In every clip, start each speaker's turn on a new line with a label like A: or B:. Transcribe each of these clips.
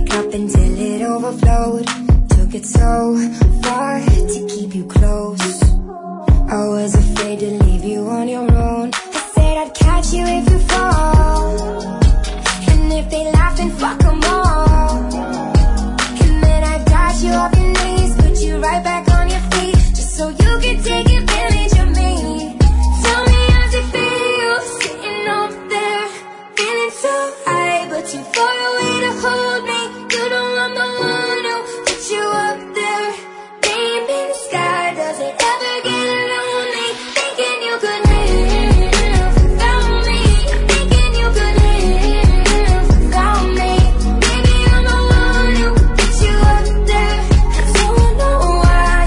A: your cup until it overflowed. Took it so far to keep you close. I was afraid to leave you on your own. I said I'd catch you if you fall, and if they laugh then fuck them all. And then I got you off your knees, put you right back on your feet, just so you could take advantage of me. Tell me how's it feel, sitting over there, feeling so high, but too far away to hold me. You know I'm the one who put you up there, name in the sky. Does it ever get lonely, thinking you could live without me, thinking you could live without me? Baby, I'm the one who put you up there. I don't know why,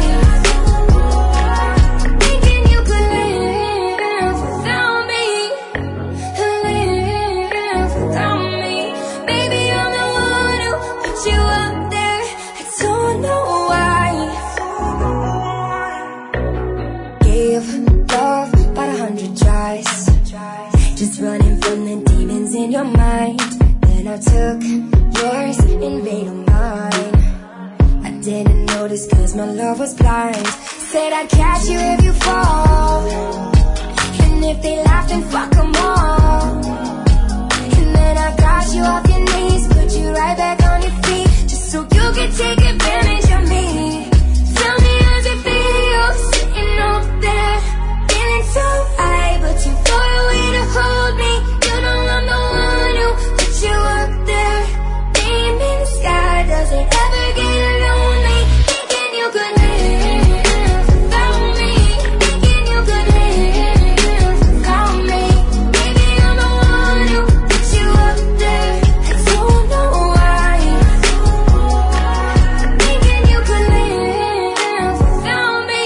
A: thinking you could live without me, live without me. Baby, I'm the one who put you up there. I don't know why. Gave love about 100 tries, just running from the demons in your mind. Then I took yours and made them mine. I didn't notice cause my love was blind. Said I'd catch you if you fall, and if they laugh then fuck them all. And then I got you off your knees, put you right back on your feet, just so you could take advantage of me. Tell me how's it feel, sitting over there, feeling so high, but too far away to hold me. You know I'm the one who put you up there, name in the sky. Does it ever get lonely, thinking you could live without me, thinking you could live without me? Baby, I'm the one who put you up there. I don't know why, thinking you could live without me,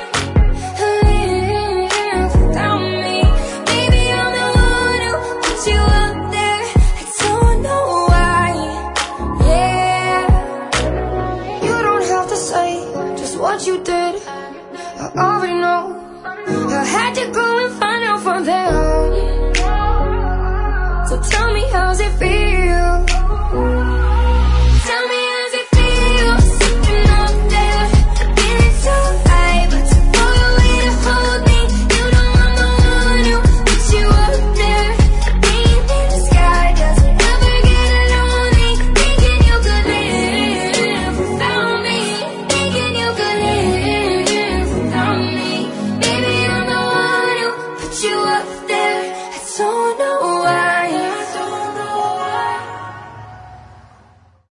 A: live without me. Baby, I'm the one who put you up there. I don't know why. Yeah, you don't have to say just what you did, I already know. I had to go